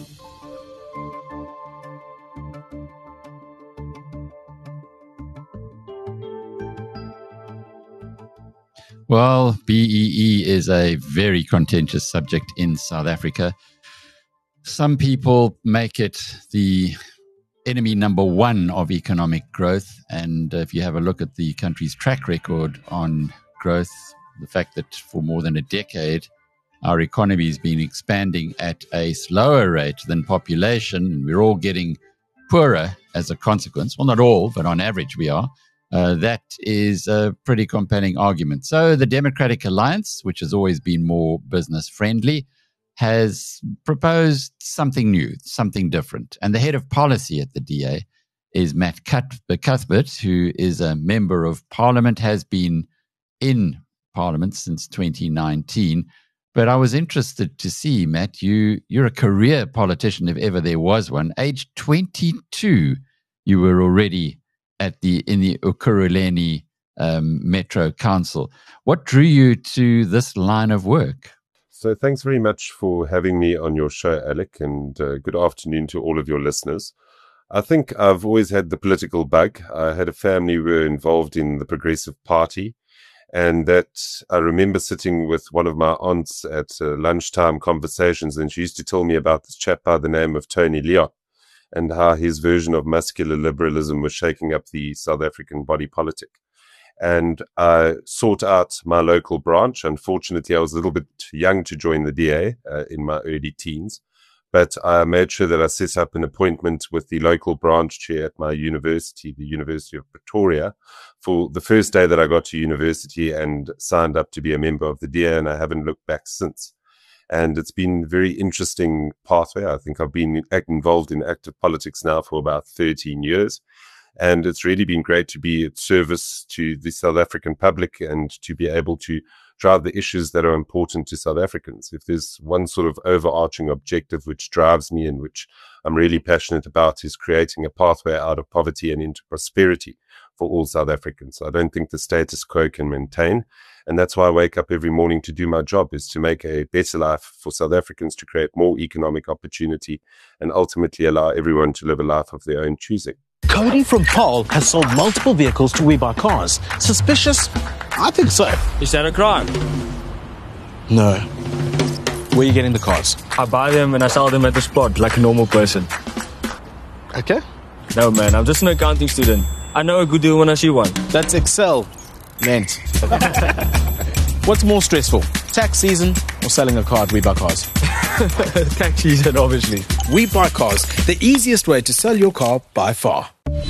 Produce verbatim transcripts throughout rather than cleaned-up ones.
Well, B E E is a very contentious subject in South Africa. Some people make it the enemy number one of economic growth. And if you have a look at the country's track record on growth, the fact that for more than a decade, our economy has been expanding at a slower rate than population, and we're all getting poorer as a consequence. Well, not all, but on average we are. Uh, that is a pretty compelling argument. So the Democratic Alliance, which has always been more business friendly, has proposed something new, something different. And the head of policy at the D A is Matt Cuthbert, who is a member of Parliament, has been in Parliament since twenty nineteen. But I was interested to see, Matt, you, you're a career politician, if ever there was one. Age twenty-two, you were already at the in the Ekurhuleni um, Metro Council. What drew you to this line of work? So thanks very much for having me on your show, Alec, and uh, good afternoon to all of your listeners. I think I've always had the political bug. I had a family who were involved in the Progressive Party, and that I remember sitting with one of my aunts at uh, lunchtime conversations, and she used to tell me about this chap by the name of Tony Leon, and how his version of muscular liberalism was shaking up the South African body politic. And I sought out my local branch. Unfortunately, I was a little bit young to join the D A uh, in my early teens, but I made sure that I set up an appointment with the local branch chair at my university, the University of Pretoria, for the first day that I got to university, and signed up to be a member of the D A, and I haven't looked back since. And it's been a very interesting pathway. I think I've been involved in active politics now for about thirteen years. And it's really been great to be at service to the South African public and to be able to drive the issues that are important to South Africans. If there's one sort of overarching objective which drives me and which I'm really passionate about, is creating a pathway out of poverty and into prosperity for all South Africans. I don't think the status quo can maintain. And that's why I wake up every morning to do my job, is to make a better life for South Africans, to create more economic opportunity, and ultimately allow everyone to live a life of their own choosing. Cody from Paul has sold multiple vehicles to We Buy Cars. Suspicious? I think so. Is that a crime? No. Where are you getting the cars? I buy them and I sell them at the spot like a normal person. Okay. No, man, I'm just an accounting student. I know a good deal when I see one. That's Excel meant. What's more stressful, tax season or selling a car at We Buy Cars? Tax season, obviously. We Buy Cars, the easiest way to sell your car by far.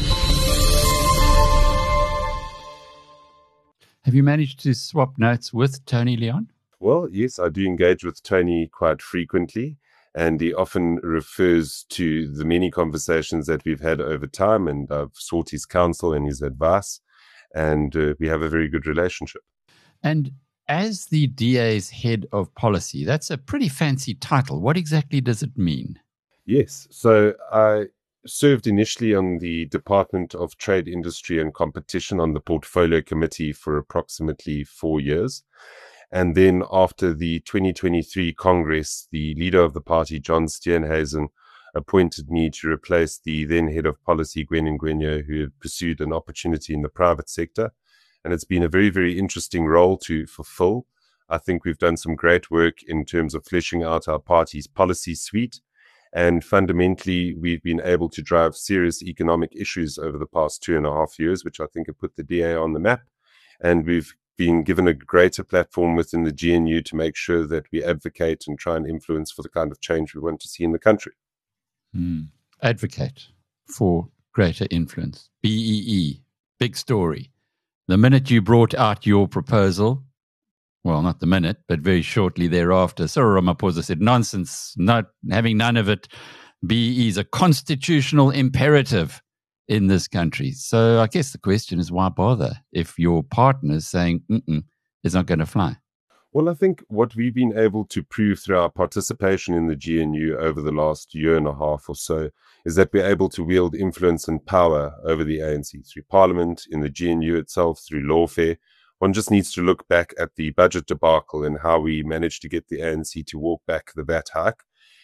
Have you managed to swap notes with Tony Leon? Well, yes, I do engage with Tony quite frequently, and he often refers to the many conversations that we've had over time, and I've sought his counsel and his advice, and uh, we have a very good relationship. And as the D A's head of policy, that's a pretty fancy title. What exactly does it mean? Yes, so I served initially on the Department of Trade, Industry and Competition on the Portfolio Committee for approximately four years. And then after the twenty twenty-three Congress, the leader of the party, John Steenhuisen, appointed me to replace the then head of policy, Gwen Ngwenya, who had pursued an opportunity in the private sector. And it's been a very, very interesting role to fulfill. I think we've done some great work in terms of fleshing out our party's policy suite. And fundamentally, we've been able to drive serious economic issues over the past two and a half years, which I think have put the D A on the map. And we've been given a greater platform within the G N U to make sure that we advocate and try and influence for the kind of change we want to see in the country. Mm. Advocate for greater influence. B E E, big story. The minute you brought out your proposal, well, not the minute, but very shortly thereafter, Cyril Ramaphosa said, nonsense, not having none of it. B E E is a constitutional imperative in this country. So I guess the question is, why bother if your partner is saying, mm-mm, it's not going to fly? Well, I think what we've been able to prove through our participation in the G N U over the last year and a half or so is that we're able to wield influence and power over the A N C through Parliament, in the G N U itself, through lawfare. One just needs to look back at the budget debacle and how we managed to get the A N C to walk back the V A T hike.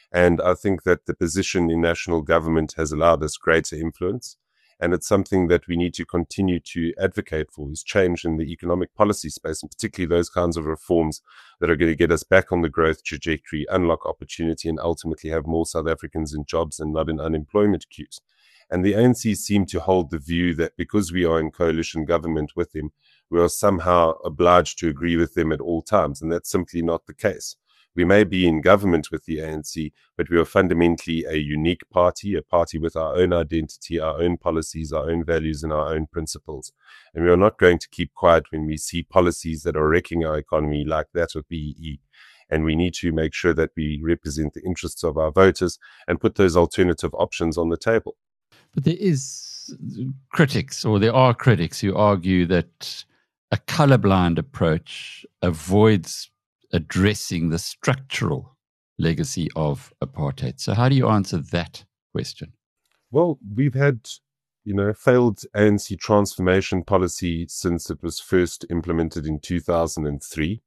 And I think that the position in national government has allowed us greater influence. And it's something that we need to continue to advocate for, is change in the economic policy space, and particularly those kinds of reforms that are going to get us back on the growth trajectory, unlock opportunity, and ultimately have more South Africans in jobs and not in unemployment queues. And the A N C seem to hold the view that because we are in coalition government with them, we are somehow obliged to agree with them at all times. And that's simply not the case. We may be in government with the A N C, but we are fundamentally a unique party, a party with our own identity, our own policies, our own values, and our own principles. And we are not going to keep quiet when we see policies that are wrecking our economy, like that of B E E. And we need to make sure that we represent the interests of our voters and put those alternative options on the table. But there is critics, or there are critics who argue that a colorblind approach avoids addressing the structural legacy of apartheid. So how do you answer that question? Well, we've had, you know, failed A N C transformation policy since it was first implemented in two thousand three.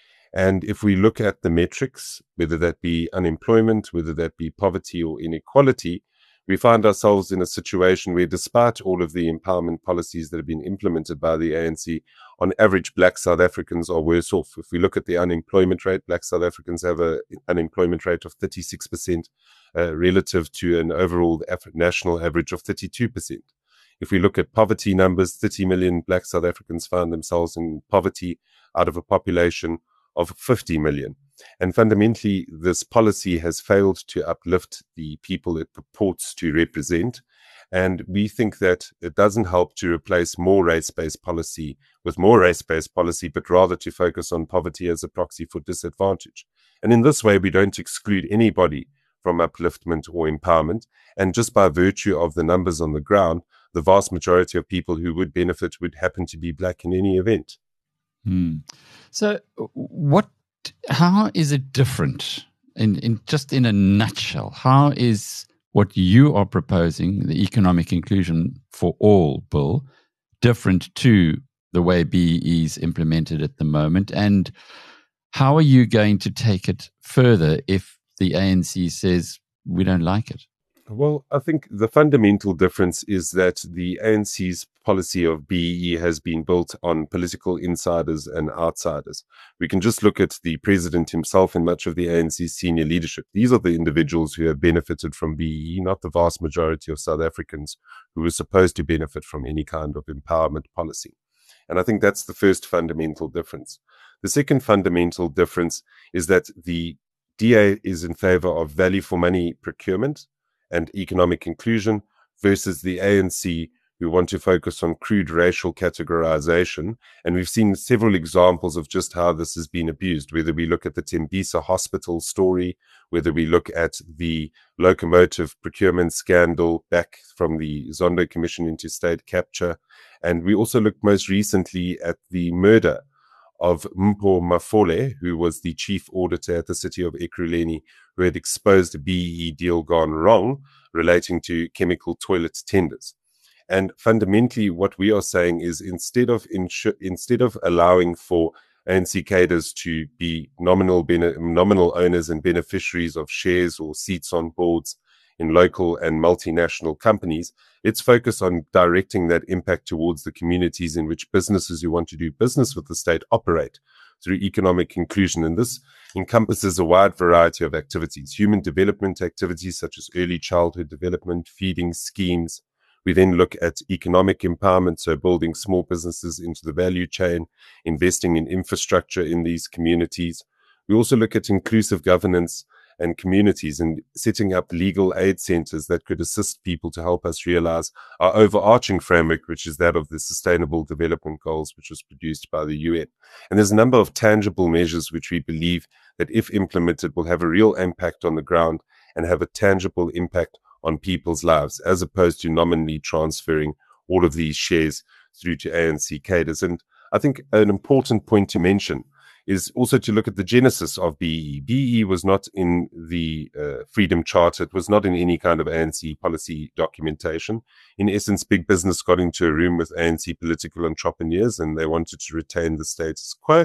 And if we look at the metrics, whether that be unemployment, whether that be poverty or inequality, we find ourselves in a situation where, despite all of the empowerment policies that have been implemented by the A N C, on average, black South Africans are worse off. If we look at the unemployment rate, black South Africans have an unemployment rate of thirty-six percent uh, relative to an overall national average of thirty-two percent. If we look at poverty numbers, thirty million black South Africans found themselves in poverty out of a population of fifty million. And fundamentally, this policy has failed to uplift the people it purports to represent. And we think that it doesn't help to replace more race-based policy with more race-based policy, but rather to focus on poverty as a proxy for disadvantage. And in this way, we don't exclude anybody from upliftment or empowerment. And just by virtue of the numbers on the ground, the vast majority of people who would benefit would happen to be black in any event. Hmm. So what, how is it different in, in just in a nutshell? How is what you are proposing, the economic inclusion for all bill, different to the way B E E is implemented at the moment? And how are you going to take it further if the A N C says we don't like it? Well, I think the fundamental difference is that the A N C's policy of B E E has been built on political insiders and outsiders. We can just look at the president himself and much of the A N C's senior leadership. These are the individuals who have benefited from B E E, not the vast majority of South Africans who were supposed to benefit from any kind of empowerment policy. And I think that's the first fundamental difference. The second fundamental difference is that the D A is in favor of value for money procurement and economic inclusion versus the A N C, who want to focus on crude racial categorization. And we've seen several examples of just how this has been abused, whether we look at the Tembisa hospital story, whether we look at the locomotive procurement scandal back from the Zondo Commission into state capture. And we also looked most recently at the murder of Mpho Mafole, who was the chief auditor at the city of Ekurhuleni, who had exposed a B E E deal gone wrong relating to chemical toilet tenders. And fundamentally, what we are saying is instead of insu- instead of allowing for A N C cadres to be nominal bene- nominal owners and beneficiaries of shares or seats on boards in local and multinational companies, let's focus on directing that impact towards the communities in which businesses who want to do business with the state operate through economic inclusion. And this encompasses a wide variety of activities, human development activities such as early childhood development, feeding schemes. We then look at economic empowerment, so building small businesses into the value chain, investing in infrastructure in these communities. We also look at inclusive governance and communities and setting up legal aid centers that could assist people to help us realize our overarching framework, which is that of the Sustainable Development Goals, which was produced by the U N. And there's a number of tangible measures which we believe that, if implemented, will have a real impact on the ground and have a tangible impact on people's lives, as opposed to nominally transferring all of these shares through to A N C cadres. And I think an important point to mention is also to look at the genesis of B E E. B E E was not in the uh, Freedom Charter. It was not in any kind of A N C policy documentation. In essence, big business got into a room with A N C political entrepreneurs and they wanted to retain the status quo.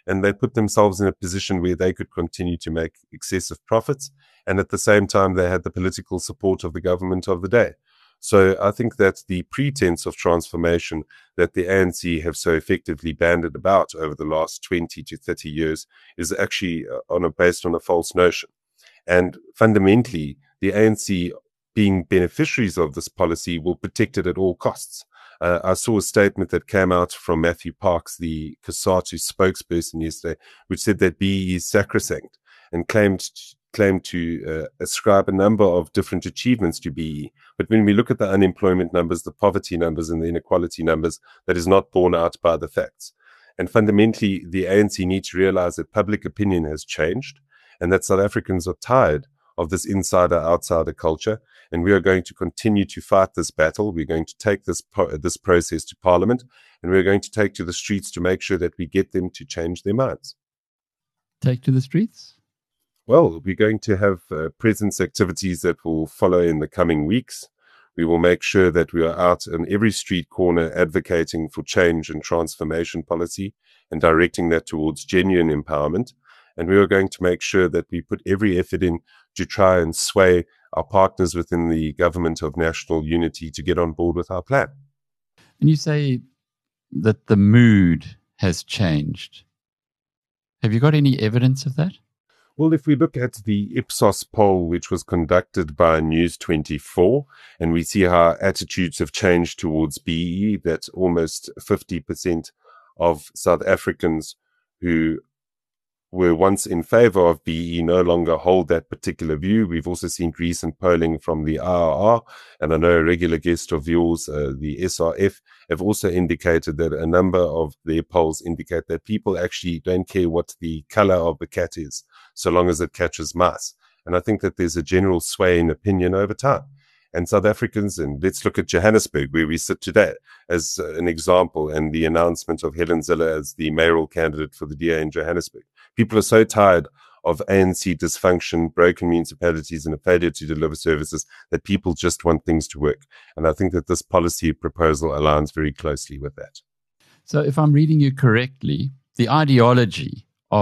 and they put themselves in a position where they could continue to make excessive profits. And at the same time, they had the political support of the government of the day. So I think that the pretense of transformation that the A N C have so effectively banded about over the last twenty to thirty years is actually on a, based on a false notion. And fundamentally, the A N C, being beneficiaries of this policy, will protect it at all costs. Uh, I saw a statement that came out from Matthew Parks, the COSATU spokesperson, yesterday, which said that B E E is sacrosanct, and claimed claimed to uh, ascribe a number of different achievements to B E E. But when we look at the unemployment numbers, the poverty numbers, and the inequality numbers, that is not borne out by the facts. And fundamentally, the A N C needs to realize that public opinion has changed, and that South Africans are tired of this insider-outsider culture, and we are going to continue to fight this battle. We're going to take this po- this process to Parliament, and we're going to take to the streets to make sure that we get them to change their minds. Take to the streets? Well, we're going to have uh, presence activities that will follow in the coming weeks. We will make sure that we are out in every street corner advocating for change and transformation policy and directing that towards genuine empowerment. And we are going to make sure that we put every effort in to try and sway our partners within the government of national unity to get on board with our plan. And you say that the mood has changed. Have you got any evidence of that? Well, if we look at the Ipsos poll, which was conducted by News twenty-four, and we see how attitudes have changed towards B E E, that almost fifty percent of South Africans who were once in favor of B E E no longer hold that particular view. We've also seen recent polling from the I R R, and I know a regular guest of yours, uh, the S R F, have also indicated that a number of their polls indicate that people actually don't care what the color of the cat is, so long as it catches mice. And I think that there's a general sway in opinion over time. And South Africans, and let's look at Johannesburg, where we sit today, as uh, an example, and the announcement of Helen Zille as the mayoral candidate for the D A in Johannesburg. People are so tired of A N C dysfunction, broken municipalities, and a failure to deliver services that people just want things to work. And I think that this policy proposal aligns very closely with that. So if I'm reading you correctly, the ideology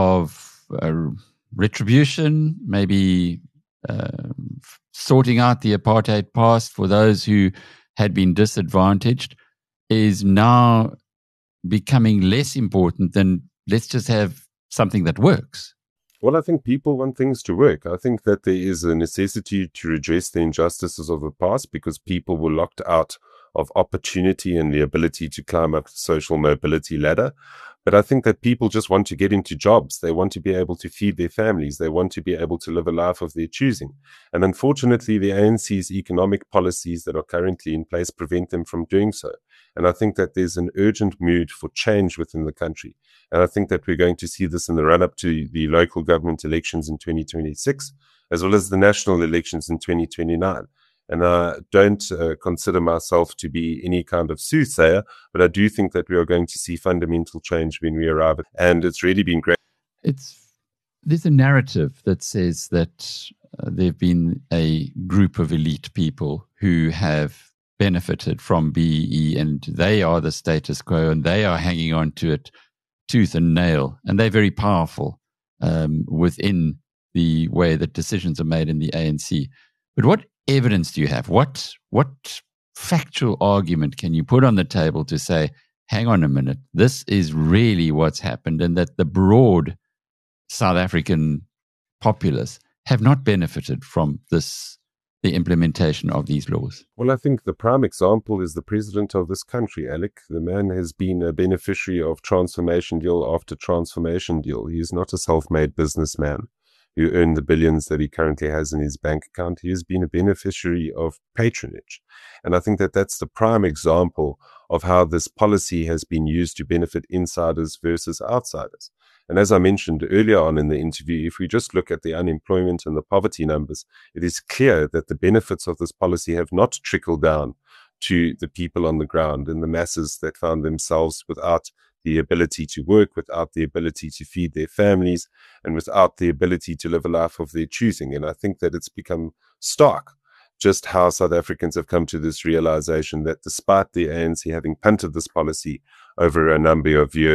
of uh, retribution, maybe uh, sorting out the apartheid past for those who had been disadvantaged, is now becoming less important than let's just have something that works. Well, I think people want things to work. I think that there is a necessity to redress the injustices of the past because people were locked out of opportunity and the ability to climb up the social mobility ladder. But I think that people just want to get into jobs. They want to be able to feed their families. They want to be able to live a life of their choosing. And unfortunately, the A N C's economic policies that are currently in place prevent them from doing so. And I think that there's an urgent mood for change within the country. And I think that we're going to see this in the run-up to the local government elections in twenty twenty-six, as well as the national elections in twenty twenty-nine. And I don't uh, consider myself to be any kind of soothsayer, but I do think that we are going to see fundamental change when we arrive. And it's really been great. It's there's a narrative that says that uh, there have been a group of elite people who have benefited from B E E, and they are the status quo, and they are hanging on to it tooth and nail, and they're very powerful um, within the way that decisions are made in the A N C. But what evidence do you have? What what factual argument can you put on the table to say, hang on a minute, this is really what's happened, and that the broad South African populace have not benefited from this, the implementation of these laws? Well, I think the prime example is the president of this country, Alec. The man has been a beneficiary of transformation deal after transformation deal. He is not a self-made businessman who earned the billions that he currently has in his bank account. He has been a beneficiary of patronage. And I think that that's the prime example of how this policy has been used to benefit insiders versus outsiders. And as I mentioned earlier on in the interview, if we just look at the unemployment and the poverty numbers, it is clear that the benefits of this policy have not trickled down to the people on the ground and the masses that found themselves without the ability to work, without the ability to feed their families, and without the ability to live a life of their choosing. And I think that it's become stark just how South Africans have come to this realization that despite the A N C having punted this policy over a number of years,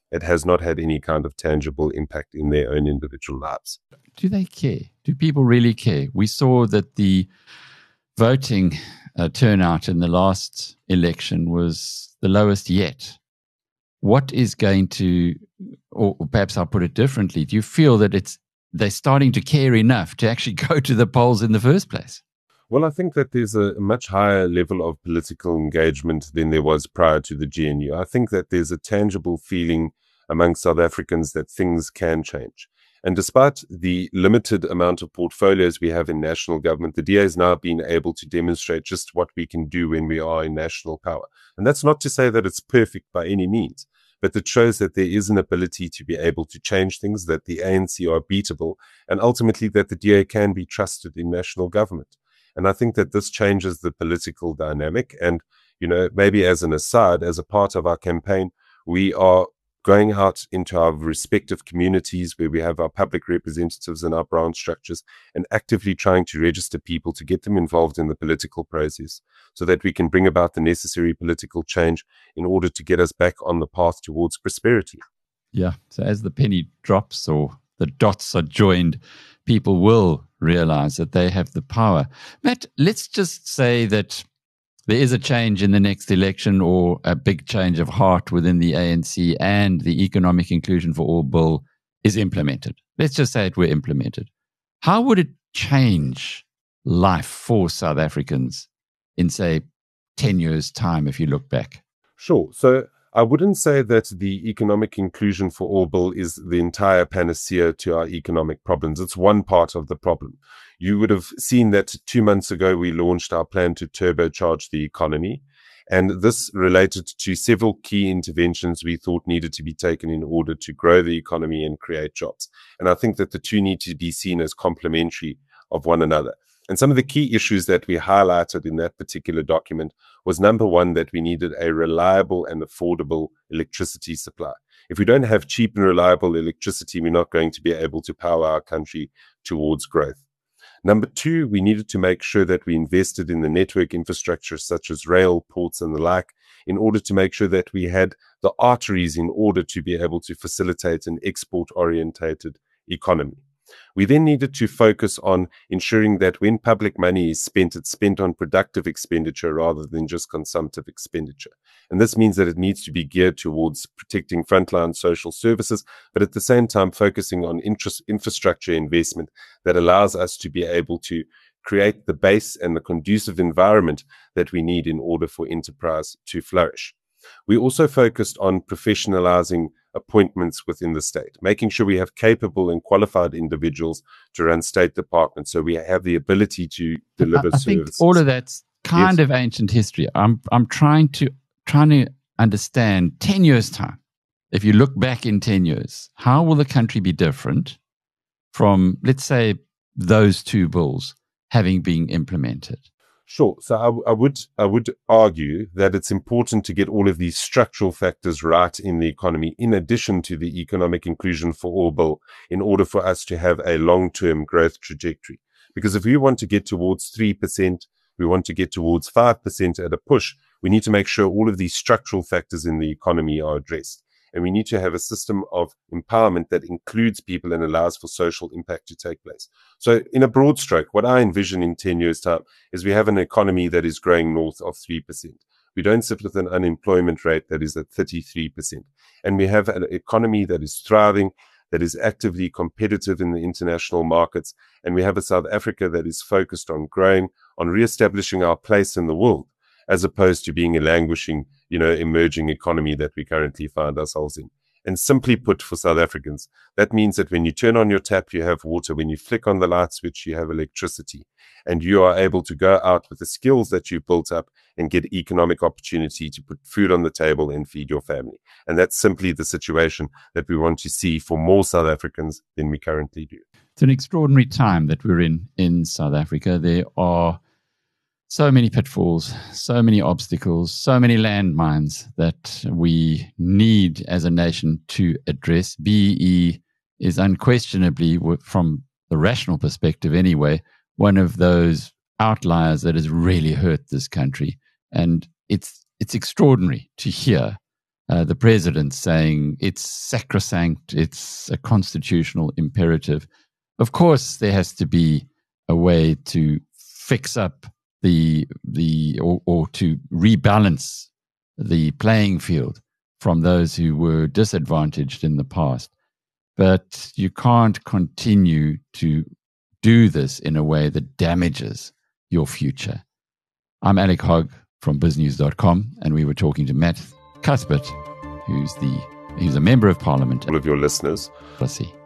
it has not had any kind of tangible impact in their own individual lives. Do they care? Do people really care? We saw that the voting uh, turnout in the last election was the lowest yet. What is going to, or perhaps I'll put it differently, do you feel that it's they're starting to care enough to actually go to the polls in the first place? Well, I think that there's a much higher level of political engagement than there was prior to the G N U. I think that there's a tangible feeling among South Africans that things can change. And despite the limited amount of portfolios we have in national government, the D A has now been able to demonstrate just what we can do when we are in national power. And that's not to say that it's perfect by any means, but it shows that there is an ability to be able to change things, that the A N C are beatable, and ultimately that the D A can be trusted in national government. And I think that this changes the political dynamic. And, you know, maybe as an aside, as a part of our campaign, we are going out into our respective communities where we have our public representatives and our branch structures and actively trying to register people to get them involved in the political process so that we can bring about the necessary political change in order to get us back on the path towards prosperity. Yeah. So as the penny drops or the dots are joined, people will realize that they have the power. Matt, let's just say that there is a change in the next election or a big change of heart within the A N C and the Economic Inclusion for All bill is implemented. Let's just say it were implemented. How would it change life for South Africans in, say, ten years' time if you look back? Sure. So I wouldn't say that the Economic Inclusion for All bill is the entire panacea to our economic problems. It's one part of the problem. You would have seen that two months ago we launched our plan to turbocharge the economy, and this related to several key interventions we thought needed to be taken in order to grow the economy and create jobs. And I think that the two need to be seen as complementary of one another. And some of the key issues that we highlighted in that particular document was, number one, that we needed a reliable and affordable electricity supply. If we don't have cheap and reliable electricity, we're not going to be able to power our country towards growth. Number two, we needed to make sure that we invested in the network infrastructure such as rail, ports, and the like, in order to make sure that we had the arteries in order to be able to facilitate an export-orientated economy. We then needed to focus on ensuring that when public money is spent, it's spent on productive expenditure rather than just consumptive expenditure. And this means that it needs to be geared towards protecting frontline social services, but at the same time focusing on interest, infrastructure investment that allows us to be able to create the base and the conducive environment that we need in order for enterprise to flourish. We also focused on professionalizing appointments within the state, making sure we have capable and qualified individuals to run state departments so we have the ability to deliver I, I services. think all of that's kind Yes. of ancient history. I'm I'm trying to trying to understand ten years' time. If you look back in ten years, how will the country be different from, let's say, those two bills having been implemented? Sure. So I, I would I would argue that it's important to get all of these structural factors right in the economy, in addition to the Economic Inclusion for All bill, in order for us to have a long-term growth trajectory. Because if we want to get towards three percent, we want to get towards five percent at a push, we need to make sure all of these structural factors in the economy are addressed. And we need to have a system of empowerment that includes people and allows for social impact to take place. So in a broad stroke, what I envision in ten years' time is we have an economy that is growing north of three percent. We don't sit with an unemployment rate that is at thirty-three percent. And we have an economy that is thriving, that is actively competitive in the international markets. And we have a South Africa that is focused on growing, on reestablishing our place in the world, as opposed to being a languishing, you know, emerging economy that we currently find ourselves in. And simply put, for South Africans, that means that when you turn on your tap, you have water. When you flick on the light switch, you have electricity. And you are able to go out with the skills that you built up and get economic opportunity to put food on the table and feed your family. And that's simply the situation that we want to see for more South Africans than we currently do. It's an extraordinary time that we're in in South Africa. There are so many pitfalls, so many obstacles, so many landmines that we need as a nation to address. B E E is unquestionably, from the rational perspective anyway, one of those outliers that has really hurt this country. And it's it's extraordinary to hear uh, the president saying it's sacrosanct, it's a constitutional imperative. Of course, there has to be a way to fix up the the or, or to rebalance the playing field from those who were disadvantaged in the past. But you can't continue to do this in a way that damages your future. I'm Alec Hogg from biznews dot com, and we were talking to Matt Cuthbert, who's the who's a member of Parliament. All of your listeners. Let's see.